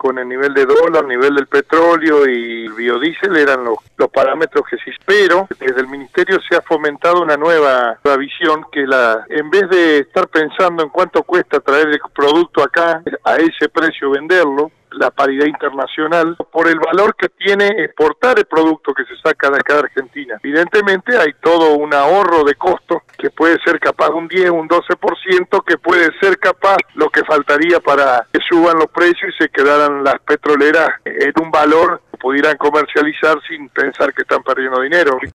con el nivel de dólar, nivel del petróleo y el biodiesel eran los parámetros que sí. Pero desde el Ministerio se ha fomentado una nueva visión que en vez de estar pensando en cuánto cuesta traer el producto acá, a ese precio venderlo, la paridad internacional, por el valor que tiene exportar el producto que se saca de acá de Argentina. Evidentemente hay todo un ahorro de costos que puede ser capaz un 10, un 12%, que puede ser capaz lo que faltaría para que suban los precios y se quedaran las petroleras en un valor que pudieran comercializar sin pensar que están perdiendo dinero.